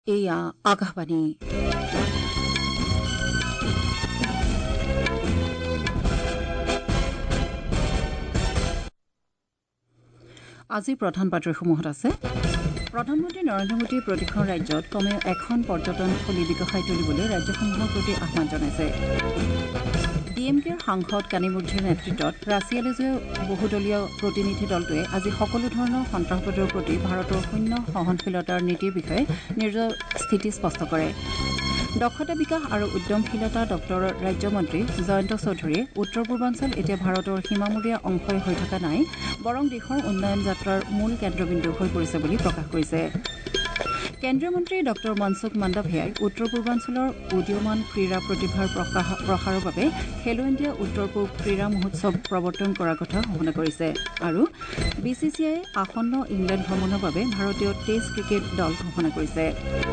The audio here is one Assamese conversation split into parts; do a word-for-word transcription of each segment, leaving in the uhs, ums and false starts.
এয়া আকাশবাণী। আজিৰ প্ৰধান বাতৰিসমূহত আছে প্ৰধানমন্ত্ৰী নৰেন্দ্ৰ মোদীয়ে প্ৰতিখন ৰাজ্যত কমেও এখন পৰ্যটনস্থলী বিকশাই তুলিবলৈ ৰাজ্যসমূহৰ প্ৰতি আহ্বান জনাইছে। ডি এম কেৰ সাংসদ কানিমোঝিৰ নেতৃত্বত ৰাছিয়ালৈ যোৱা বহুদলীয় প্ৰতিনিধি দলটোৱে আজি সকলো ধৰণৰ সন্ত্ৰাসবাদৰ প্ৰতি ভাৰতৰ শূন্য সহনশীলতাৰ নীতিৰ বিষয়ে নিজৰ স্থিতি স্পষ্ট কৰে। দক্ষতা বিকাশ আৰু উদ্যমশীলতা দপ্তৰৰ ৰাজ্যমন্ত্ৰী জয়ন্ত চৌধুৰীয়ে উত্তৰ পূৰ্বাঞ্চল এতিয়া ভাৰতৰ সীমামূৰীয়া অংশই হৈ থকা নাই, বৰং দেশৰ উন্নয়ন যাত্ৰাৰ মূল কেন্দ্ৰবিন্দু হৈ পৰিছে বুলি প্ৰকাশ কৰিছে। কেন্দ্ৰীয় মন্ত্ৰী ড মনসুখ মাণ্ডাভিয়াই উত্তৰ পূৰ্বাঞ্চলৰ উদীয়মান ক্ৰীড়া প্ৰতিভাৰ প্ৰসাৰৰ বাবে খেলো ইণ্ডিয়া উত্তৰ পূব ক্ৰীড়া মহোৎসৱ প্ৰৱৰ্তন কৰাৰ কথা ঘোষণা কৰিছে। আৰু বি চি চি আইয়ে আসন্ন ইংলেণ্ড ভ্ৰমণৰ বাবে ভাৰতীয় টেষ্ট ক্ৰিকেট দল ঘোষণা কৰিছে।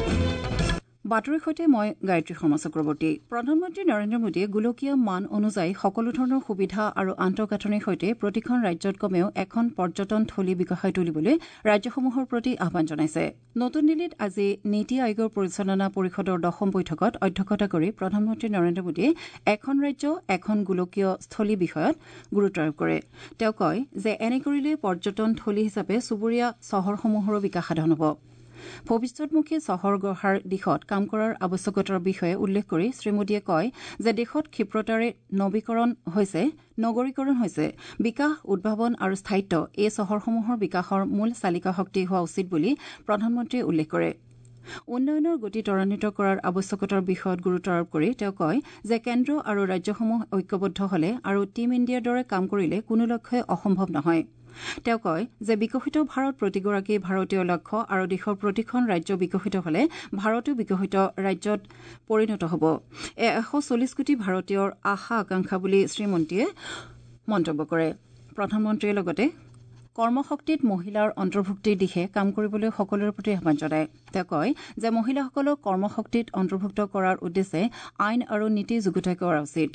বাতৰিৰ সৈতে মই গায়ত্ৰী শৰ্মা চক্ৰৱৰ্তী। প্ৰধানমন্ত্ৰী নৰেন্দ্ৰ মোদীয়ে গোলকীয় মান অনুযায়ী সকলো ধৰণৰ সুবিধা আৰু আন্তঃগাঁথনিৰ সৈতে প্ৰতিখন ৰাজ্যত কমেও এখন পৰ্যটনথলী বিকশাই তুলিবলৈ ৰাজ্যসমূহৰ প্ৰতি আহ্বান জনাইছে। নতুন দিল্লীত আজি নীতি আয়োগৰ পৰিচালনা পৰিষদৰ দশম বৈঠকত অধ্যক্ষতা কৰি প্ৰধানমন্ত্ৰী নৰেন্দ্ৰ মোদীয়ে এখন ৰাজ্য এখন গোলকীয় স্থলী বিষয়ত গুৰুত্ব আৰোপ কৰে। তেওঁ কয় যে এনে কৰিলে পৰ্যটনথলী হিচাপে চুবুৰীয়া চহৰসমূহৰো বিকাশ সাধন হ'ব। ভৱিষ্যতমুখী চহৰ গঢ়াৰ দিশত কাম কৰাৰ আৱশ্যকতাৰ বিষয়ে উল্লেখ কৰি শ্ৰীমোদীয়ে কয় যে দেশত ক্ষিপ্ৰতাৰে নবীকৰণ হৈছে নগৰীকৰণ হৈছে বিকাশ, উদ্ভাৱন আৰু স্থায়িত্ব এই চহৰসমূহৰ বিকাশৰ মূল চালিকা শক্তি হোৱা উচিত বুলি প্ৰধানমন্ত্ৰীয়ে উল্লেখ কৰে। উন্নয়নৰ গতি ত্বৰান্বিত কৰাৰ আৱশ্যকতাৰ বিষয়ত গুৰুত্ব আৰোপ কৰি তেওঁ কয় যে কেন্দ্ৰ আৰু ৰাজ্যসমূহ ঐক্যবদ্ধ হলে আৰু টীম ইণ্ডিয়াৰ দৰে কাম কৰিলে কোনো লক্ষ্যই অসম্ভৱ নহয়। তেওঁ কয় যে বিকশিত ভাৰত প্ৰতিগৰাকী ভাৰতীয় লক্ষ্য আৰু দেশৰ প্ৰতিখন ৰাজ্য বিকশিত হলে ভাৰতো বিকশিত ৰাজ্যত পৰিণত হ'ব। এ এশ চল্লিছ কোটি ভাৰতীয়ৰ আশা আকাংক্ষা বুলি শ্ৰীমন্ত্ৰীয়ে মন্তব্য কৰে। প্ৰধানমন্ত্ৰীয়ে লগতে কৰ্মশক্তিত মহিলাৰ অন্তৰ্ভুক্তিৰ দিশে কাম কৰিবলৈ সকলোৰে প্ৰতি আহ্বান জনায়। তেওঁ কয় যে মহিলাসকলক কৰ্মশক্তিত অন্তৰ্ভুক্ত কৰাৰ উদ্দেশ্যে আইন আৰু নীতি যুগুতাই কৰা উচিত।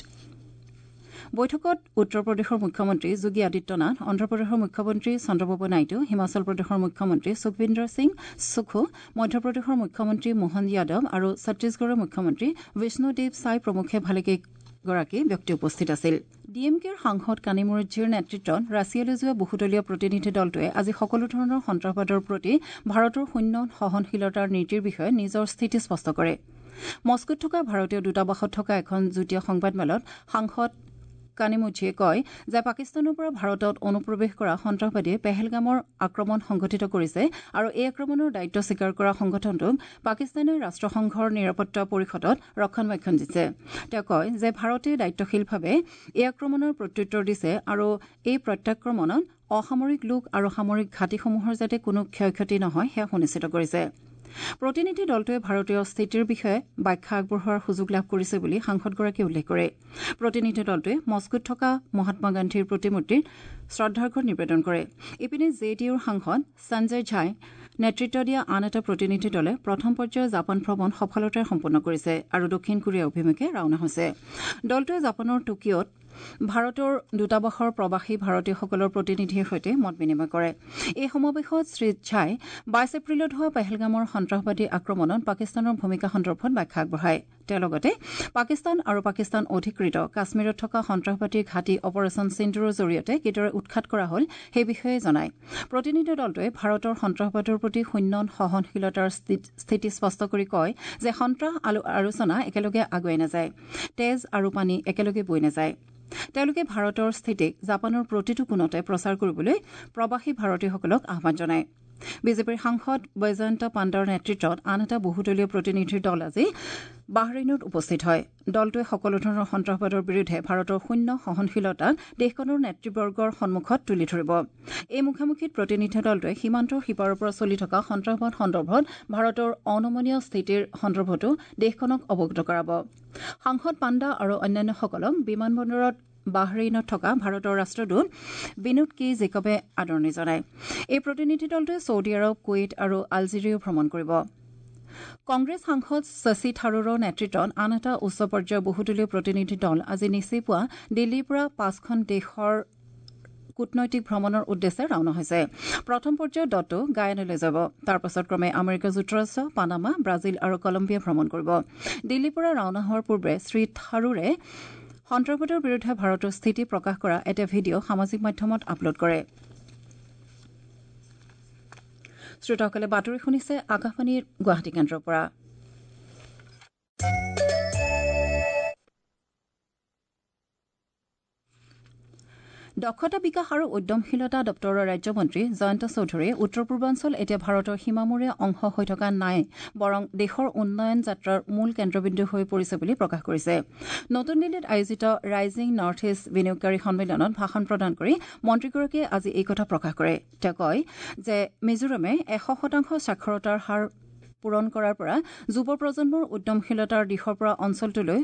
বৈঠকত উত্তৰ প্ৰদেশৰ মুখ্যমন্ত্ৰী যোগী আদিত্যনাথ, অন্ধ্ৰপ্ৰদেশৰ মুখ্যমন্ত্ৰী চন্দ্ৰবাবু নাইডু, হিমাচল প্ৰদেশৰ মুখ্যমন্ত্ৰী সুখবিন্দৰ সিং সুখো, মধ্যপ্ৰদেশৰ মুখ্যমন্ত্ৰী মোহন যাদৱ আৰু ছত্তীশগড়ৰ মুখ্যমন্ত্ৰী বিষ্ণুদেৱ চাই প্ৰমুখ্যে ভালেকেইগৰাকী ব্যক্তি উপস্থিত আছিল। ডি এম কেৰ সাংসদ কানিমোঝিৰ নেতৃত্বত ৰাছিয়ালৈ যোৱা বহুদলীয় প্ৰতিনিধি দলটোৱে আজি সকলো ধৰণৰ সন্ত্ৰাসবাদৰ প্ৰতি ভাৰতৰ শূন্য সহনশীলতাৰ নীতিৰ বিষয়ে নিজৰ স্থিতি স্পষ্ট কৰে। মস্কোত থকা ভাৰতীয় দূতাবাসত থকা এখন যুটীয়া সংবাদমেলত সাংসদ কানিমোঝিয়ে কয় যে পাকিস্তানৰ পৰা ভাৰতত অনুপ্ৰৱেশ কৰা সন্ত্ৰাসবাদীয়ে পেহেলগামৰ আক্ৰমণ সংঘটিত কৰিছে আৰু এই আক্ৰমণৰ দায়িত্ব স্বীকাৰ কৰা সংগঠনটোক পাকিস্তানে ৰাষ্ট্ৰসংঘৰ নিৰাপত্তা পৰিষদত ৰক্ষণাবেক্ষণ দিছে। তেওঁ কয় যে ভাৰতে দায়িত্বশীলভাৱে এই আক্ৰমণৰ প্ৰত্যুত্তৰ দিছে আৰু এই প্ৰত্যাক্ৰমণত অসামৰিক লোক আৰু সামৰিক ঘাটিসমূহৰ যাতে কোনো ক্ষয় ক্ষতি নহয় সেয়া সুনিশ্চিত কৰিছে। প্ৰতিনিধি দলটোৱে ভাৰতীয় স্থিতিৰ বিষয়ে ব্যাখ্যা আগবঢ়োৱাৰ সুযোগ লাভ কৰিছে বুলি সাংসদগৰাকীয়ে উল্লেখ কৰে। প্ৰতিনিধি দলটোৱে মস্কোত থকা মহাত্মা গান্ধীৰ প্ৰতিমূৰ্তিত শ্ৰদ্ধাৰ্ঘ্য নিবেদন কৰে। ইপিনে জে ডি ইউৰ সাংসদ সঞ্জয় ঝাই নেতৃত্ব দিয়া আন এটা প্ৰতিনিধি দলে প্ৰথম পৰ্যায়ৰ জাপান ভ্ৰমণ সফলতাৰে সম্পন্ন কৰিছে আৰু দক্ষিণ কোৰিয়া অভিমুখে ৰাওনা হৈছে। দলটোৱে জাপানৰ টকিঅত ভাৰতৰ দূতাবাসৰ প্ৰৱাসী ভাৰতীয়সকলৰ প্ৰতিনিধিৰ সৈতে মত বিনিময় কৰে। এই সমাৱেশত শ্ৰীঝাই বাইছ এপ্ৰিলত হোৱা পেহেলগামৰ সন্ত্ৰাসবাদী আক্ৰমণত পাকিস্তানৰ ভূমিকা সন্দৰ্ভত ব্যাখ্যা আগবঢ়ায়। তেওঁ লগতে পাকিস্তান আৰু পাকিস্তান অধিকৃত কাশ্মীৰত থকা সন্ত্ৰাসবাদীৰ ঘাটি অপাৰেচন সিন্দুৰৰ জৰিয়তে কিদৰে উৎখাত কৰা হ'ল সেই বিষয়ে জনায়। প্ৰতিনিধি দলটোৱে ভাৰতৰ সন্ত্ৰাসবাদৰ প্ৰতি শূন্য সহনশীলতাৰ স্থিতি স্পষ্ট কৰি কয় যে সন্ত্ৰাস আৰু আলোচনা একেলগে আগুৱাই নাযায়, তেজ আৰু পানী একেলগে বৈ নাযায়। তেওঁলোকে ভাৰতৰ স্থিতিক জাপানৰ প্ৰতিটো কোণতে প্ৰচাৰ কৰিবলৈ প্ৰৱাসী ভাৰতীয়সকলক আহ্বান জনায়। বিজেপিৰ সাংসদ বৈজয়ন্ত পাণ্ডাৰ নেতৃত্বত আন এটা বহুদলীয় প্ৰতিনিধিৰ দল আজি বাহৰেইনত উপস্থিত হয়। দলটোৱে সকলো ধৰণৰ সন্ত্ৰাসবাদৰ বিৰুদ্ধে ভাৰতৰ শূন্য সহনশীলতাক দেশখনৰ নেতৃবৰ্গৰ সন্মুখত তুলি ধৰিব। এই মুখামুখিত প্ৰতিনিধি দলটোৱে সীমান্তৰ সিপাৰৰ পৰা চলি থকা সন্ত্ৰাসবাদ সন্দৰ্ভত ভাৰতৰ অনমনীয় স্থিতিৰ সন্দৰ্ভতো দেশখনক অৱগত কৰাব। সাংসদ পাণ্ডা আৰু অন্যান্যসকলক বিমানবন্দৰত বাহৰেইনত থকা ভাৰতৰ ৰাষ্ট্ৰদূত বিনোদ কে জেকবে আদৰণি জনায়। এই প্ৰতিনিধি দলটোৱে ছৌদি আৰৱ, কুৱেইট আৰু আলজেৰিয়াও ভ্ৰমণ কৰিব। কংগ্ৰেছ সাংসদ শশী থাৰুৰৰ নেতৃত্বত আন এটা উচ্চ পৰ্যায়ৰ বহুদলীয় প্ৰতিনিধি দল আজি নিচেই পুৱা দিল্লীৰ পৰা পাঁচখন দেশৰ কূটনৈতিক ভ্ৰমণৰ উদ্দেশ্যে ৰাওনা হৈছে প্ৰথম পৰ্যায়ত দলটো গায়ানালৈ যাব তাৰ পাছত ক্ৰমে আমেৰিকা যুক্তৰাষ্ট্ৰ পানামা ব্ৰাজিল আৰু কলম্বিয়া ভ্ৰমণ কৰিব দিল্লীৰ পৰা ৰাওনা হোৱাৰ পূৰ্বে শ্ৰী থাৰুৰে সন্ত্ৰাসবাদৰ বিৰুদ্ধে ভাৰতৰ স্থিতি প্ৰকাশ কৰা এটা ভিডিঅ' সামাজিক মাধ্যমত আপলোড কৰে শ্ৰোতাসকলে বাতৰি শুনিছে আকাশবাণীৰ গুৱাহাটী কেন্দ্ৰৰ পৰা দক্ষতা বিকাশ আৰু উদ্যমশীলতা দপ্তৰৰ ৰাজ্যমন্ত্ৰী জয়ন্ত চৌধুৰীয়ে উত্তৰ পূৰ্বাঞ্চল এতিয়া ভাৰতৰ সীমামূৰীয়া অংশ হৈ থকা নাই বৰং দেশৰ উন্নয়ন যাত্ৰাৰ মূল কেন্দ্ৰবিন্দু হৈ পৰিছে বুলি প্ৰকাশ কৰিছে নতুন দিল্লীত আয়োজিত ৰাইজিং নৰ্থ ইষ্ট বিনিয়োগকাৰী সন্মিলনত ভাষণ প্ৰদান কৰি মন্ত্ৰীগৰাকীয়ে আজি এই কথা প্ৰকাশ কৰে তেওঁ কয় যে মিজোৰামে এশ শতাংশ সাক্ষৰতাৰ হাৰ পূৰণ কৰাৰ পৰা যুৱ প্ৰজন্মৰ উদ্যমশীলতাৰ দিশৰ পৰা অঞ্চলটোলৈ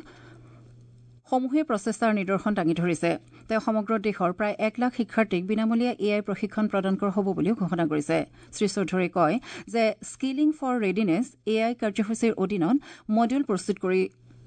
সমূহীয়া প্ৰচেষ্টাৰ নিদৰ্শন দাঙি ধৰিছে তেওঁ সমগ্ৰ দেশৰ প্ৰায় এক লাখ শিক্ষাৰ্থীক বিনামূলীয়া এ আই প্ৰশিক্ষণ প্ৰদান কৰা হ'ব বুলিও ঘোষণা কৰিছে শ্ৰীচৌধুৰীয়ে কয় যে skilling for readiness A I কাৰ্যসূচীৰ অধীনত মডিউল প্ৰস্তুত কৰি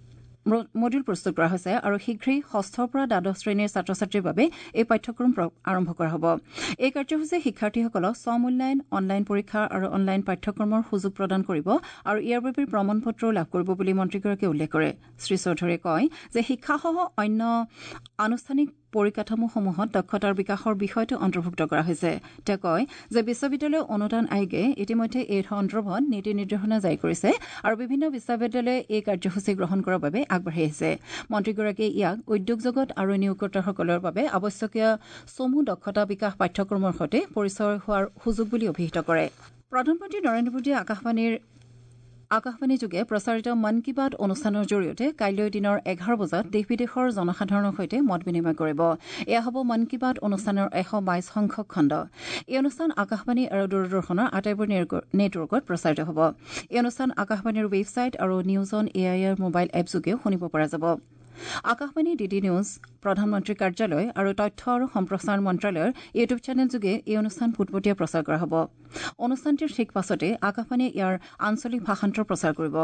মডিউল প্ৰস্তুত কৰা হৈছে আৰু শীঘ্ৰেই ষষ্ঠৰ পৰা দ্বাদশ শ্ৰেণীৰ ছাত্ৰ ছাত্ৰীৰ বাবে এই পাঠ্যক্ৰম আৰম্ভ কৰা হ'ব এই কাৰ্যসূচীয়ে শিক্ষাৰ্থীসকলক স্বমূল্যায়ন অনলাইন পৰীক্ষা আৰু অনলাইন পাঠ্যক্ৰমৰ সুযোগ প্ৰদান কৰিব আৰু ইয়াৰ বাবে প্ৰমাণ পত্ৰও লাভ কৰিব বুলি মন্ত্ৰীগৰাকীয়ে উল্লেখ কৰে শ্ৰীচৌধুৰীয়ে কয় যে শিক্ষাসহ অন্য আনুষ্ঠানিক পৰিকাঠামোসমূহত দক্ষতাৰ বিকাশৰ বিষয়টো অন্তৰ্ভুক্ত কৰা হৈছে তেওঁ কয় যে বিশ্ববিদ্যালয় অনুদান আয়োগে ইতিমধ্যে এই সন্দৰ্ভত নীতি নিৰ্দেশনা জাৰি কৰিছে আৰু বিভিন্ন বিশ্ববিদ্যালয়ে এই কাৰ্যসূচী গ্ৰহণ কৰাৰ বাবে আগবাঢ়ি আহিছে মন্ত্ৰীগৰাকীয়ে ইয়াক উদ্যোগ জগত আৰু নিয়োগকৰ্তাসকলৰ বাবে আৱশ্যকীয় চমু দক্ষতা বিকাশ পাঠ্যক্ৰমৰ সৈতে পৰিচয় হোৱাৰ সুযোগ বুলি অভিহিত কৰে প্ৰধানমন্ত্ৰী নৰেন্দ্ৰ মোদীয়ে আকাশবাণীৰ আকাশবাণীযোগে প্ৰচাৰিত মন কী বাত অনুষ্ঠানৰ জৰিয়তে কাইলৈ দিনৰ এঘাৰ বজাত দেশ বিদেশৰ জনসাধাৰণৰ সৈতে মত বিনিময় কৰিব এয়া হ'ব মন কী বাত অনুষ্ঠানৰ এশ বাইছ সংখ্যক খণ্ড এই অনুষ্ঠান আকাশবাণী আৰু দূৰদৰ্শনৰ আটাইবোৰ নেটৱৰ্কত প্ৰচাৰিত হ'ব এই অনুষ্ঠান আকাশবাণীৰ ৱেবছাইট আৰু news on A I R mobile এপযোগেও শুনিব পৰা যাব আকাশবাণী ডি ডি নিউজ প্ৰধানমন্ত্ৰীৰ কাৰ্যালয় আৰু তথ্য আৰু সম্প্ৰচাৰ মন্ত্ৰালয়ৰ ইউটিউব চেনেলযোগে এই অনুষ্ঠান পোনপটীয়া প্ৰচাৰ কৰা হ'ব অনুষ্ঠানটিৰ ঠিক পাছতে আকাশবাণীয়ে ইয়াৰ আঞ্চলিক ভাষান্তৰ প্ৰচাৰ কৰিব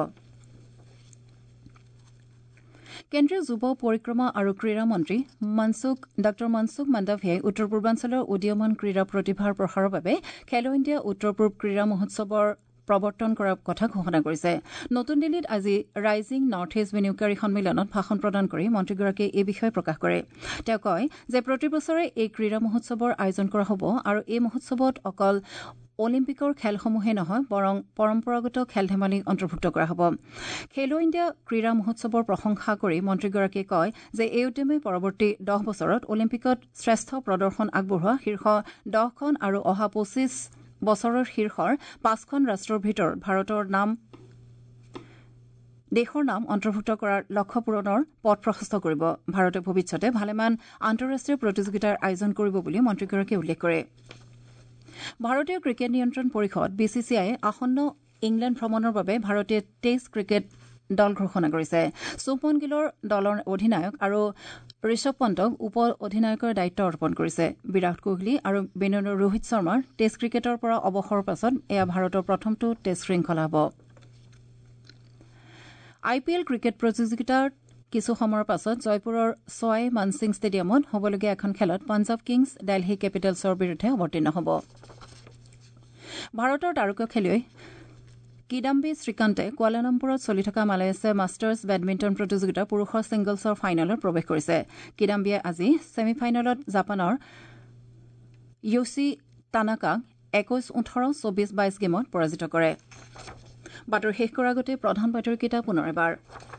কেন্দ্ৰীয় যুৱ পৰিক্ৰমা আৰু ক্ৰীড়া মন্ত্ৰী মনসুখ ডঃ মনসুখ মাণ্ডাভিয়াই উত্তৰ পূৰ্বাঞ্চলৰ উদীয়মান ক্ৰীড়া প্ৰতিভাৰ প্ৰসাৰৰ বাবে খেলো ইণ্ডিয়া উত্তৰ পূব ক্ৰীড়া মহোৎসৱৰ প্ৰৱৰ্তন কৰাৰ কথা ঘোষণা কৰিছে নতুন দিল্লীত আজি ৰাইজিং নৰ্থ ইষ্ট বিনিয়োগকাৰী সন্মিলনত ভাষণ প্ৰদান কৰি মন্ত্ৰীগৰাকীয়ে এই বিষয়ে প্ৰকাশ কৰে তেওঁ কয় যে প্ৰতি বছৰে এই ক্ৰীড়া মহোৎসৱৰ আয়োজন কৰা হ'ব আৰু এই মহোৎসৱত অকল অলিম্পিকৰ খেলসমূহে নহয় বৰং পৰম্পৰাগত খেল ধেমালি অন্তৰ্ভুক্ত কৰা হ'ব খেলো ইণ্ডিয়া ক্ৰীড়া মহোৎসৱৰ প্ৰশংসা কৰি মন্ত্ৰীগৰাকীয়ে কয় যে এই উদ্যমে পৰৱৰ্তী দহ বছৰত অলিম্পিকত শ্ৰেষ্ঠ প্ৰদৰ্শন আগবঢ়োৱা শীৰ্ষ দহখন আৰু অহা পঁচিছ বছৰৰ শীৰ্ষৰ পাঁচখন ৰাষ্ট্ৰৰ ভিতৰত ভাৰতৰ নাম দেশৰ নাম অন্তৰ্ভুক্ত কৰাৰ লক্ষ্য পূৰণৰ পথ প্ৰশস্ত কৰিব ভাৰতে ভৱিষ্যতে ভালেমান আন্তঃৰাষ্ট্ৰীয় প্ৰতিযোগিতাৰ আয়োজন কৰিব বুলি মন্ত্ৰীগৰাকীয়ে উল্লেখ কৰে ভাৰতীয় ক্ৰিকেট নিয়ন্ত্ৰণ পৰিষদ বি চি চি আইয়ে আসন্ন ইংলেণ্ড ভ্ৰমণৰ বাবে ভাৰতীয় টেষ্ট ক্ৰিকেট দল ঘোষণা কৰিছে শুভমন গিলৰ দলৰ অধিনায়ক আৰু ঋষভ পন্তক উপ অধিনায়কৰ দায়িত্ব অৰ্পণ কৰিছে বিৰাট কোহলি আৰু বেনেলৰ ৰোহিত শৰ্মাৰ টেষ্ট ক্ৰিকেটৰ পৰা অৱসৰৰ পাছত এয়া ভাৰতৰ প্ৰথমটো টেষ্ট শৃংখলা হ'ব আই পি এল ক্ৰিকেট প্ৰতিযোগিতাৰ কিছু সময়ৰ পাছত জয়পুৰৰ ছয় মানসিং ষ্টেডিয়ামত হ'বলগীয়া এখন খেলত পাঞ্জাৱ কিংছ দিল্লী কেপিটেলছৰ বিৰুদ্ধে অৱতীৰ্ণ হ'ব ভাৰতৰ তাৰকা খেলুৱৈ কিদাম্বি শ্ৰীকান্তে কুৱালালামপুৰত চলি থকা মালয়েছিয়া মাষ্টাৰ্ছ বেডমিণ্টন প্ৰতিযোগিতাৰ পুৰুষৰ ছিংগলছৰ ফাইনেলত প্ৰৱেশ কৰিছে কিদাম্বিয়ে আজি ছেমি ফাইনেলত জাপানৰ য়োশি টানাকাক একৈশ ওঠৰ চৌবিশ বাইশ গেমত পৰাজিত কৰে বাতৰি শেষ কৰাৰ আগতে প্ৰধান বাতৰিকেইটা পুনৰ এবাৰ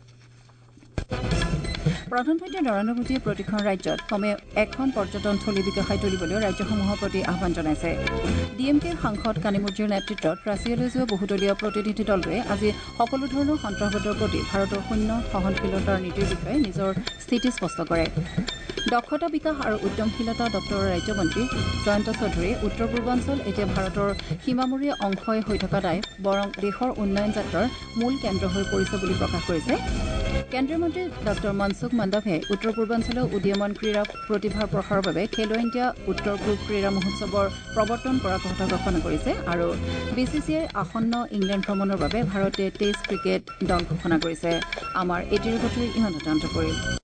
প্ৰধানমন্ত্ৰী নৰেন্দ্ৰ মোদীয়ে প্ৰতিখন ৰাজ্যত কমেও এখন পৰ্যটন থলী বিকশাই তুলিবলৈ ৰাজ্যসমূহৰ প্ৰতি আহ্বান জনাইছে ডি এম কেৰ সাংসদ কানিমুজিৰ নেতৃত্বত ৰাছিয়ালৈ যোৱা বহুদলীয় প্ৰতিনিধি দলটোৱে আজি সকলো ধৰণৰ সন্ত্ৰাসবাদৰ প্ৰতি ভাৰতৰ শূন্য সহনশীলতাৰ নীতিৰ বিষয়ে নিজৰ স্থিতি স্পষ্ট কৰে দক্ষতা বিকাশ আৰু উদ্যমশীলতা দপ্তৰৰ ৰাজ্যমন্ত্ৰী জয়ন্ত চৌধুৰীয়ে উত্তৰ পূৰ্বাঞ্চল এতিয়া ভাৰতৰ সীমামূৰীয়া অংশই হৈ থকা নাই বৰং দেশৰ উন্নয়ন যাত্ৰাৰ মূল কেন্দ্ৰ হৈ পৰিছে বুলি প্ৰকাশ কৰিছে কেন্দ্ৰীয় মন্ত্ৰী ডঃ মনসুখ মাণ্ডাভিয়াই উত্তৰ পূৰ্বাঞ্চলৰ উদীয়মান ক্ৰীড়া প্ৰতিভাৰ প্ৰসাৰৰ বাবে খেলো ইণ্ডিয়া উত্তৰ পূব ক্ৰীড়া মহোৎসৱৰ প্ৰৱৰ্তন কৰাৰ কথা ঘোষণা কৰিছে আৰু বি চি চি আইৰ আসন্ন ইংলেণ্ড ভ্ৰমণৰ বাবে ভাৰতে টেষ্ট ক্ৰিকেট দল ঘোষণা কৰিছে আমাৰ এটিৰ বাতৰি ইমানতে অন্ত পৰিল